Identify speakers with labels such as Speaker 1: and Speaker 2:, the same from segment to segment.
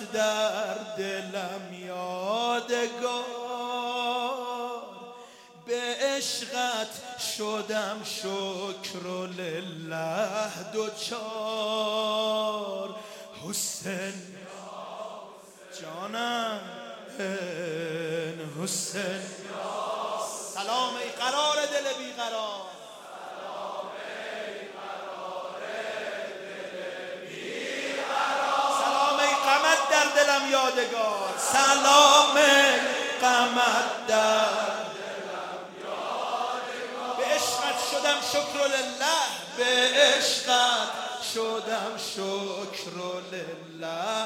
Speaker 1: در دلم یادگار، به عشقت شدم شکر و لله دوچار. حسین جانم حسین، سلام ای قرار دل بیقرار، سلام ای غمت در دلم یادگار، سلام ای غمت در دلم یادگار. به عشقت شدم شکر و لله، به عشقت شدم شکر و لله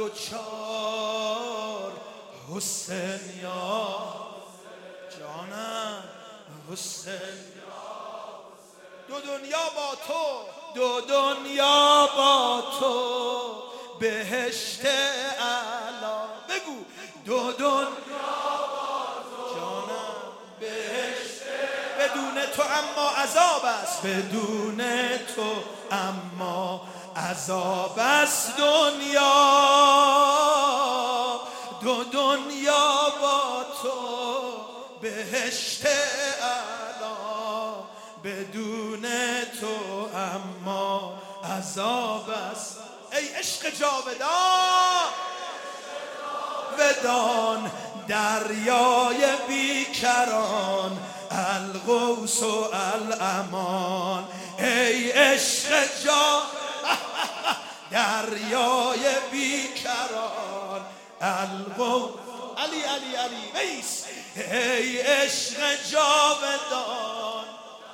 Speaker 1: دوچار. حسین یا جانم حسین، دو دنیا با تو، دو دنیا با تو، بهشت اعلی. بگو دو دنیا با تو جانم بهشت، بدون تو اما عذاب است، بدون تو اما عذاب است دنیا. دو دنیا با تو بهشت اعلی، بدون تو اما عذاب است. ای عشق جاودان ودان، دریای بیکران، الغوث و الامان. ای عشق دریای بیکران، الغوث علی علی علی ویس. ای عشق جاودان،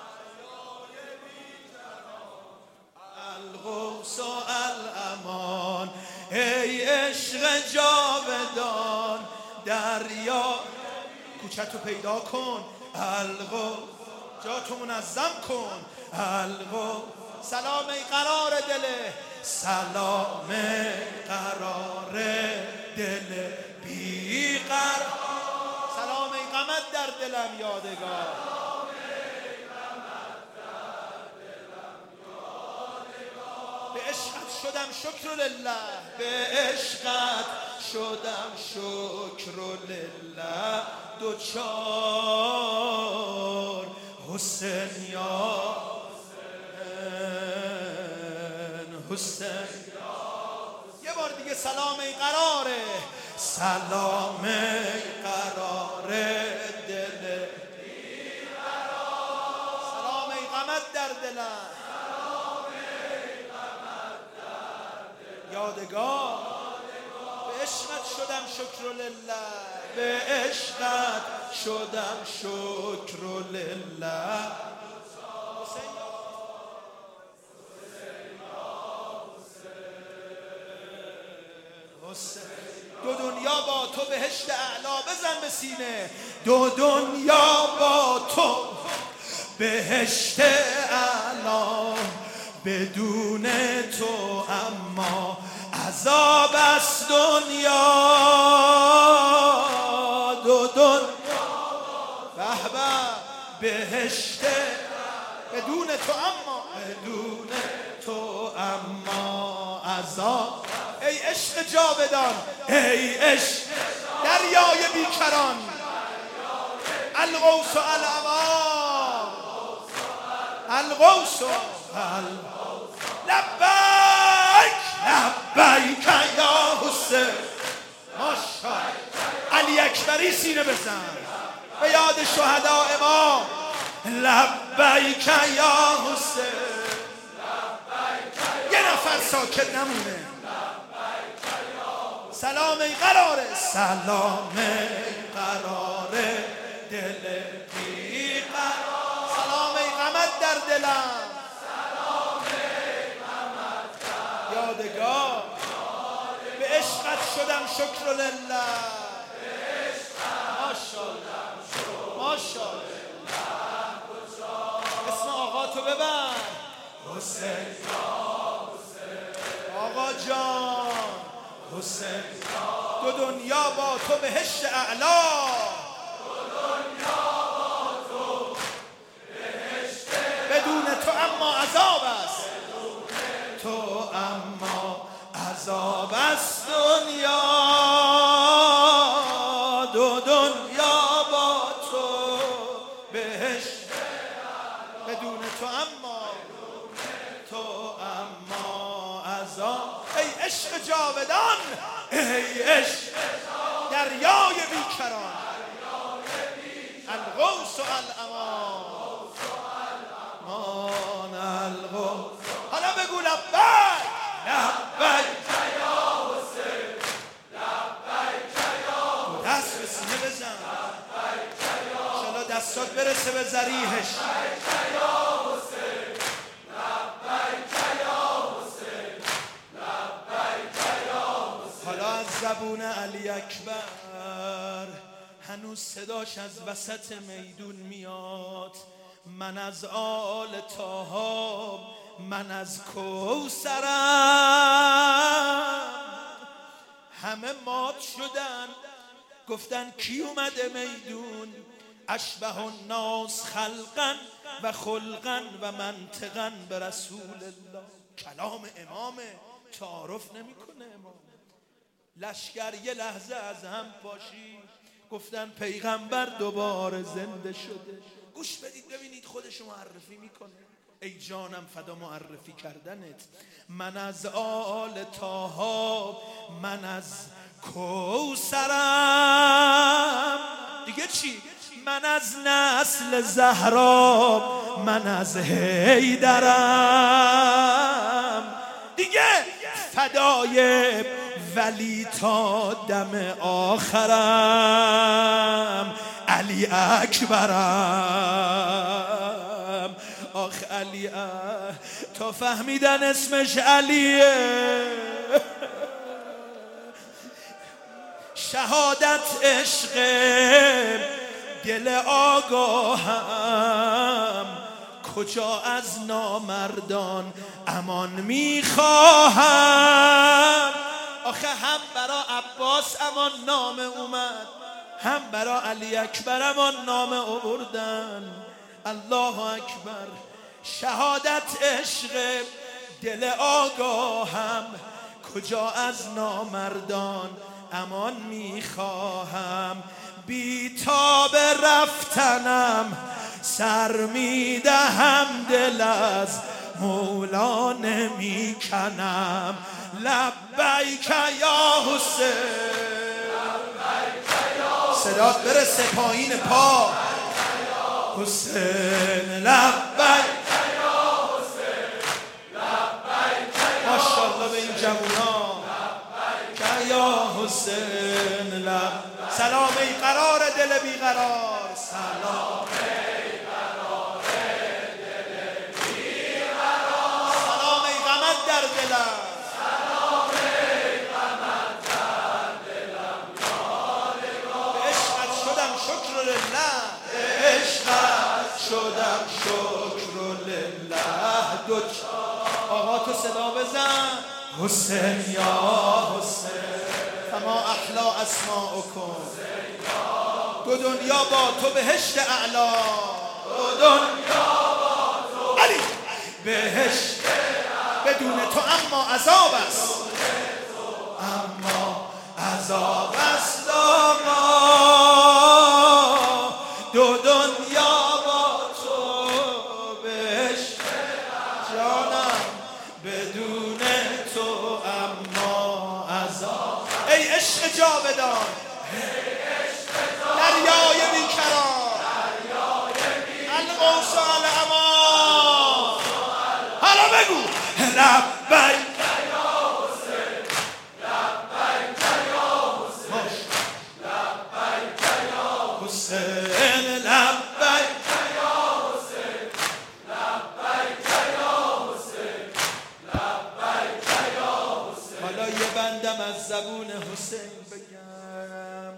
Speaker 1: الغوث و الامان. ای عشق جاودان، دریا کوچتو پیدا کن، الغوث جاتو منظم کن، الغوث. سلام ای قرار دل، سلام قرار دل بیقرار، سلام ای غمت در دلم یادگار، به عشقت شدم شکر لله، به عشقت شدم شکر لله دوچار. حسین یا حسین، یه بار دیگه سلام ای قراره، سلام ای قرار دل بیقرار، سلام ای غمت در دلم یادگار. به عشقت شدم شکر لله، به عشقت شدم شکر لله. دو دنیا با تو بهشت اعلا، بزن به سینه، دو دنیا با تو بهشت اعلا، بدون تو اما عذاب است دنیا. دو دنیا به بهشت، بدون تو اما، بدون تو اما عذاب. ای عشق جاودان، ای عشق دریای بیکران، الغوث و الامان، الغوث و لبیک لبیک یا حسین. ماشاءالله علی اکبری سینه بزن به یاد شهدا امام. لبیک یا حسین، یه نفر ساکت نمونه. سلام ای قراره، سلام ای قراره دل بیقرار، سلام ای غمت در دلم، سلام ای غمت در یادگار. به عشقت شدم شکر لله، به عشقت ماشاءالله ماشاءالله. اسم آقا تو ببر، حسین آقا جان حسین. دو دنیا با تو بهشت اعلا، دو دنیا با تو بهشت، بدون تو اما عذاب است، بدون تو اما عذاب است دنیا. دنیا با تو بهشت بدون تو اما عذاب. ای عشق جاودان، ای عشق دریای بیکران، الغوث و الامان، الغوث. حالا بگو لبیک لبیک یا حسین، لبیک یا حسین. دست به سینه بزن انشالله دستات برسه به ذریحش. حالا از زبون علی اکبر هنوز صداش از وسط میدون میاد. من از آل طه، من از کوثرم. همه مات شدن، گفتن کی اومده میدون؟ اشبه الناس خلقا و خلقا و منطقا به رسول الله. کلام امامه، تعارف نمیکنه امام. لشکر یه لحظه از هم پاشید، گفتن پیغمبر دوباره زنده شده. گوش بدید ببینید خودشو معرفی میکنه. ای جانم فدا معرفی کردنت. من از آل طه، من از کوثرم. دیگه چی؟ من از نسل زهرا، من از حیدرم. دیگه فدای ولی تا دم آخرم، علی اکبرم. آخ علی تا فهمیدن اسمش علیه. شهادت عشق دل آگاهم، کجا از نامردان امان میخواهم. آخه هم برا عباس امان نام اومد، هم برا علی اکبر امان نام آوردن. الله اکبر. شهادت عشق دل آگاهم، کجا از نامردان امان میخواهم. بی تاب رفتنم سر میدهم، دل از مولا نمیکنم. لبیک یا حسین، صدات برسه پایین پا. حسین لبیک یا حسین، ماشاءالله به این جوونا. یا حسین لب. سلام ای قرار دل بیقرار، سلام ای قرار دل بیقرار، سلام ای غمت در دلم، سلام ای غمت در دلم یادگار. به عشقت شدم شکر لله، به عشقت شدم شکر لله. آقا تو صدا بزن. حسین یا حسین فما احلا اسماءکم. دو دنیا با تو بهشت اعلا، دو دنیا با تو علی بهشت بدون تو اما عذاب است، اما عذاب است آقا. دو دنیا با تو بهشت جانم، بدون تو اما عذاب. ای عشق جاودان، دریای بیکران، الغوث و الامان. حالا بگو لبیک یا حسین، لبیک یا حسین، لبیک یا حسین، لبیک یا حسین، لبیک یا حسین، لبیک یا حسین. حالا یه بندم از زبون حسین بگم.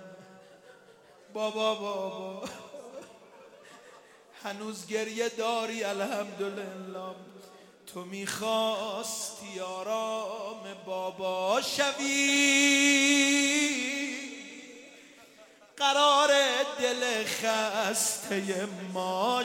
Speaker 1: بابا هنوز گریه داری؟ الحمدلله. تو میخواستی آرام بابا شوی، قرار دل خسته ما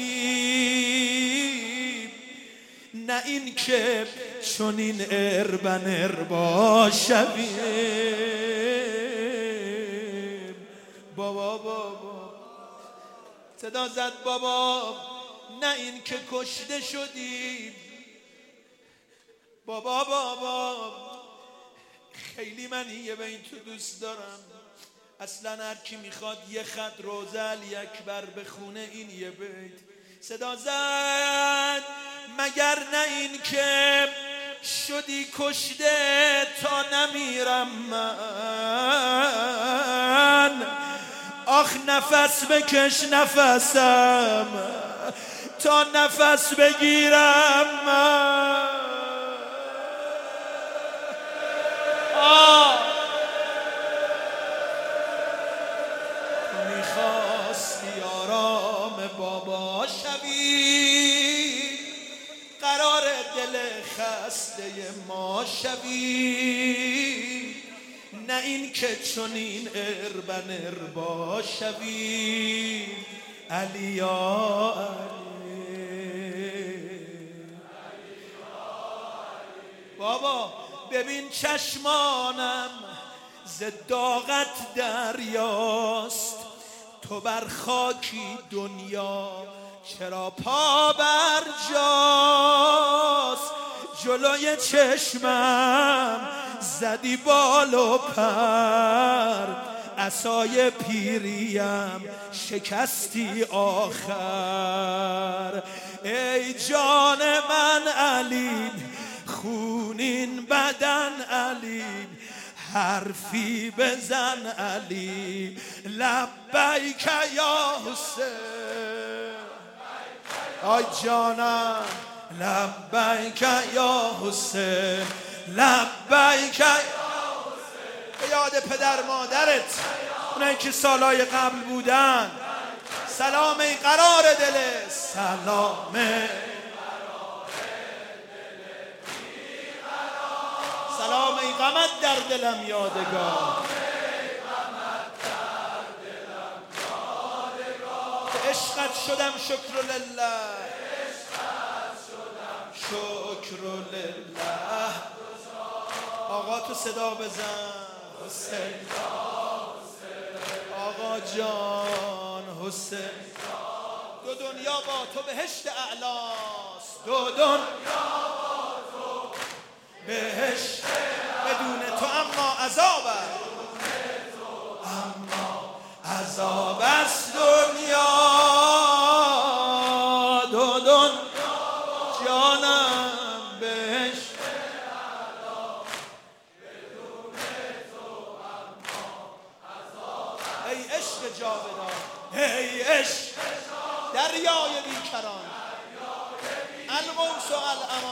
Speaker 1: شوی. نه این که چون این اربا شوی. بابا صدا زد بابا نه این که کشته شدی بابا خیلی من یه به این تو دوست دارم. اصلا هر کی میخواد یه خط روزه علی اکبر بخونه این یه بیت صدا زد مگر نه این که شدی کشته تا نمیرم من آخ نفس بکش نفسم تا نفس بگیرم من تو میخواستی آرام بابا شوی قرار دل خسته ما شوی نه این که چنین اربن اربا شوی علی یا علی بابا ببین چشمانم ز داغت دریاست تو بر خاکی دنیا چرا پا بر جاست جلوی چشمم زدی بال و پر عصای پیریم شکستی آخر ای جان من علی خونین بدن علی حرفی بزن علی لبیک یا حسین آی جانم لبیک یا حسین لبیک یا حسین به یاد پدر مادرت اونایی که سالهای قبل بودن سلام ای قرار دل سلام سلام ای غمت در دلم یادگار به عشقت شدم شکر لله شکر لله آقا تو صدا بزن حسین آقا جان حسین دو دنیا با تو بهشت اعلاست دو دنیا با تو بهشت بدون تو اما عذاب اما عذاب است دنیا دو دنیا جانم بهشت بدون تو اما عذاب ای عشق جاودان ای عشق دریای بیکران الغوث و الامان